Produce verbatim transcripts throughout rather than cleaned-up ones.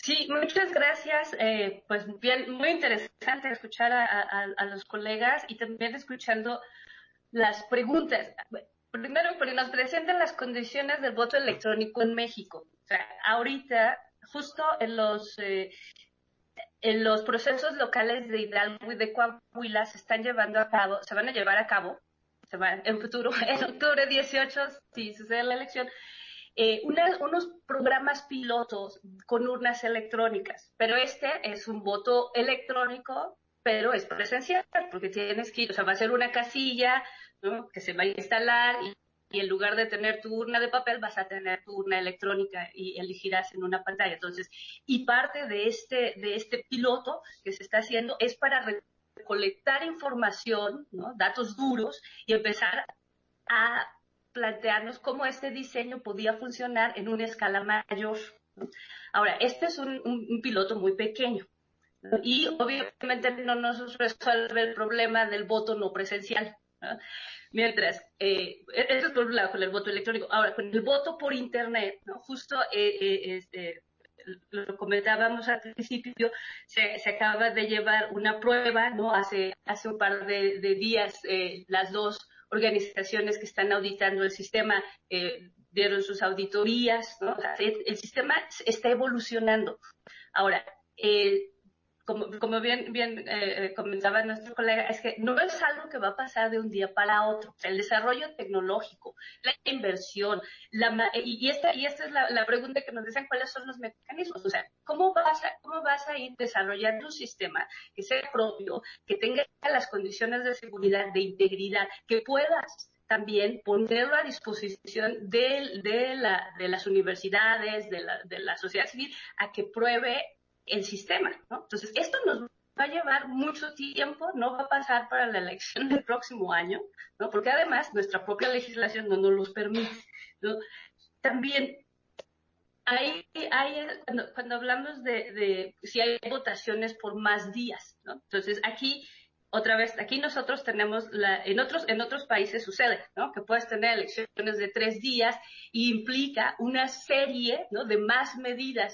Sí, muchas gracias. Eh, pues bien, muy interesante escuchar a, a, a los colegas y también escuchando las preguntas. Primero, porque nos presentan las condiciones del voto electrónico en México. O sea, ahorita, justo en los eh, en los procesos locales de Hidalgo y de Coahuila se están llevando a cabo, se van a llevar a cabo, se van en futuro, en octubre dieciocho, si sucede la elección, eh, una, unos programas pilotos con urnas electrónicas, pero este es un voto electrónico, pero es presencial, porque tienes que ir, o sea, va a ser una casilla, ¿no?, que se va a instalar y, y en lugar de tener tu urna de papel vas a tener tu urna electrónica y elegirás en una pantalla. Entonces, y parte de este, de este piloto que se está haciendo es para recolectar información, ¿no?, datos duros y empezar a plantearnos cómo este diseño podía funcionar en una escala mayor. Ahora, este es un, un, un piloto muy pequeño, ¿no?, y obviamente no nos resuelve el problema del voto no presencial, ¿no? Mientras, eh, eso es por un lado con el voto electrónico. Ahora, con el voto por Internet, ¿no?, justo eh, eh, este, lo comentábamos al principio, se, se acaba de llevar una prueba, ¿no? Hace, hace un par de, de días, eh, las dos organizaciones que están auditando el sistema eh, dieron sus auditorías, ¿no? O sea, el, el sistema está evolucionando. Ahora, eh, como, como bien, bien eh, comentaba nuestro colega, es que no es algo que va a pasar de un día para otro. O sea, el desarrollo tecnológico, la inversión, la, y, y esta, y esta es la, la pregunta que nos dicen, ¿cuáles son los mecanismos? O sea, ¿cómo vas a, cómo vas a ir desarrollando un sistema que sea propio, que tenga las condiciones de seguridad, de integridad, que puedas también ponerlo a disposición de, de, la, de las universidades, de la, de la sociedad civil, a que pruebe el sistema, ¿no? Entonces, esto nos va a llevar mucho tiempo, no va a pasar para la elección del próximo año, ¿no? Porque además nuestra propia legislación no nos los permite, ¿no? También hay, hay cuando, cuando hablamos de, de si hay votaciones por más días, ¿no? Entonces, aquí otra vez, aquí nosotros tenemos, la, en otros en otros países sucede, ¿no?, que puedes tener elecciones de tres días y implica una serie, ¿no?, de más medidas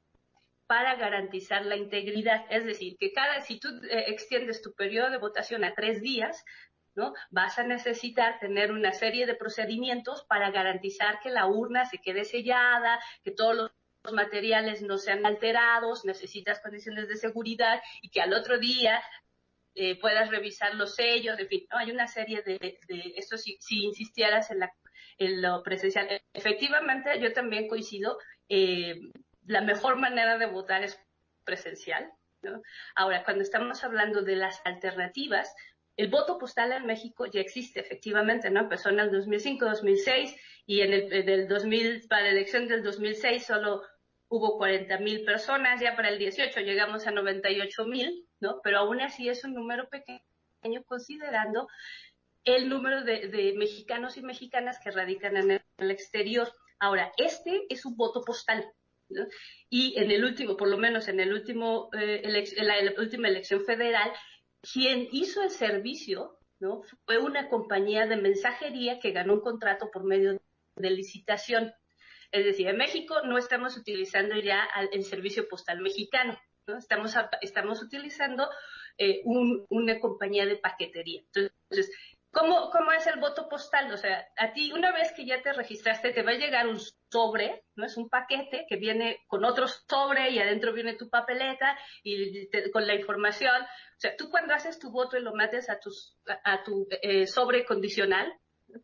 para garantizar la integridad. Es decir, que cada, si tú eh, extiendes tu periodo de votación a tres días, ¿no?, vas a necesitar tener una serie de procedimientos para garantizar que la urna se quede sellada, que todos los los materiales no sean alterados, necesitas condiciones de seguridad y que al otro día eh, puedas revisar los sellos, en fin, ¿no? Hay una serie de, de esto si, si insistieras en, la, en lo presencial. Efectivamente, yo también coincido, eh, la mejor manera de votar es presencial, ¿no? Ahora, cuando estamos hablando de las alternativas, el voto postal en México ya existe, efectivamente, ¿no? Empezó en el dos mil cinco, dos mil seis y en el, en el dos mil, para la elección del dos mil seis solo hubo cuarenta mil personas, ya para el dieciocho llegamos a noventa y ocho mil, ¿no? Pero aún así es un número pequeño considerando el número de, de mexicanos y mexicanas que radican en el, el exterior. Ahora, este es un voto postal, ¿no? Y en el último, por lo menos en el último, eh, elec en la, en la última elección federal, quien hizo el servicio, ¿no?, fue una compañía de mensajería que ganó un contrato por medio de licitación. Es decir, en México no estamos utilizando ya el servicio postal mexicano, ¿no? Estamos, estamos utilizando eh, un, una compañía de paquetería. Entonces, ¿cómo, ¿cómo es el voto postal? O sea, a ti una vez que ya te registraste te va a llegar un sobre, ¿no? Es un paquete que viene con otro sobre y adentro viene tu papeleta y te, con la información. O sea, tú cuando haces tu voto y lo metes a, tus, a, a tu eh, sobre condicional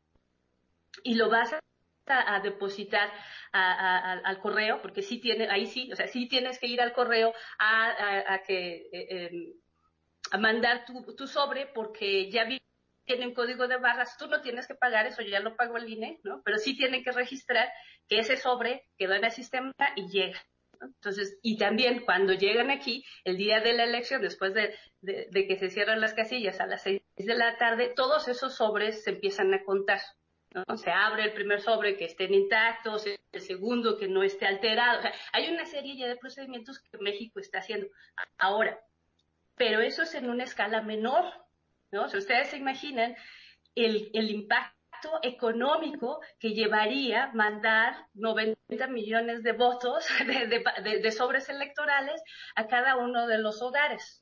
y lo vas a a, a depositar a, a, al correo, porque sí tiene, ahí sí, o sea, sí tienes que ir al correo a, a, a que eh, eh, a mandar tu, tu sobre, porque ya vi, tienen código de barras, tú no tienes que pagar, eso ya lo pagó el I N E, ¿no? Pero sí tienen que registrar que ese sobre quedó en el sistema y llega, ¿no? Entonces, y también cuando llegan aquí, el día de la elección, después de, de, de que se cierran las casillas a las seis de la tarde, todos esos sobres se empiezan a contar, ¿no? Se abre el primer sobre que estén intactos, el segundo que no esté alterado. O sea, hay una serie ya de procedimientos que México está haciendo ahora, pero eso es en una escala menor, ¿no? O sea, ustedes se imaginan el, el impacto económico que llevaría mandar noventa millones de votos de, de, de sobres electorales a cada uno de los hogares.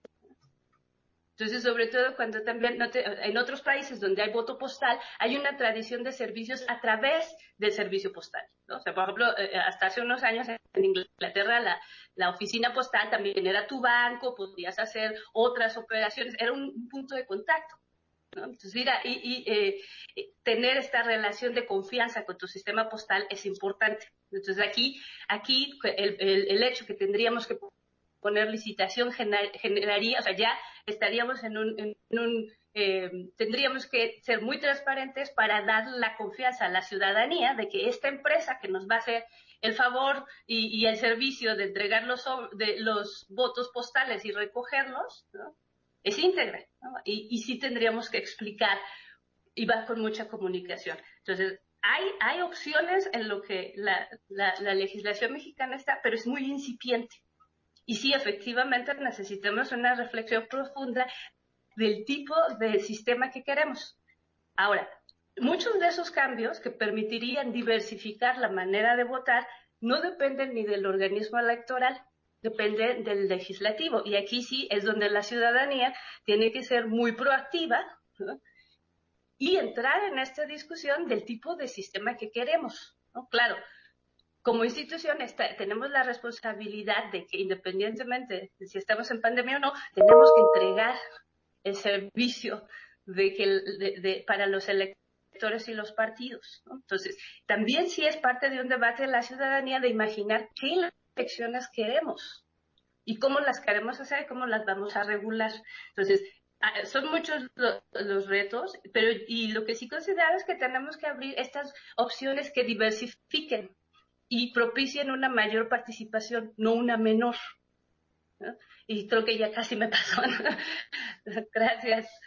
Entonces, sobre todo cuando también no te, en otros países donde hay voto postal, hay una tradición de servicios a través del servicio postal, ¿no? O sea, por ejemplo, eh, hasta hace unos años en Inglaterra la, la oficina postal también era tu banco, podías hacer otras operaciones, era un, un punto de contacto, ¿no? Entonces, mira, y, y eh, tener esta relación de confianza con tu sistema postal es importante. Entonces, aquí, aquí el, el, el hecho que tendríamos que poner licitación gener, generaría, o sea, ya estaríamos en un, en un eh, tendríamos que ser muy transparentes para dar la confianza a la ciudadanía de que esta empresa que nos va a hacer el favor y, y el servicio de entregar los, de los votos postales y recogerlos, ¿no?, es íntegra, ¿no? Y, y sí tendríamos que explicar, y va con mucha comunicación. Entonces, hay, hay opciones en lo que la, la, la legislación mexicana está, pero es muy incipiente. Y sí, efectivamente necesitamos una reflexión profunda del tipo de sistema que queremos. Ahora, muchos de esos cambios que permitirían diversificar la manera de votar no dependen ni del organismo electoral, dependen del legislativo. Y aquí sí es donde la ciudadanía tiene que ser muy proactiva, ¿no?, y entrar en esta discusión del tipo de sistema que queremos, ¿no? Claro, como institución está, tenemos la responsabilidad de que independientemente de si estamos en pandemia o no, tenemos que entregar el servicio de que, de, de, para los electores y los partidos, ¿no? Entonces, también sí es parte de un debate de la ciudadanía de imaginar qué elecciones queremos y cómo las queremos hacer y cómo las vamos a regular. Entonces, son muchos los, los retos, pero y lo que sí considero es que tenemos que abrir estas opciones que diversifiquen y propicien una mayor participación, no una menor, ¿no? Y creo que ya casi me pasó. Gracias.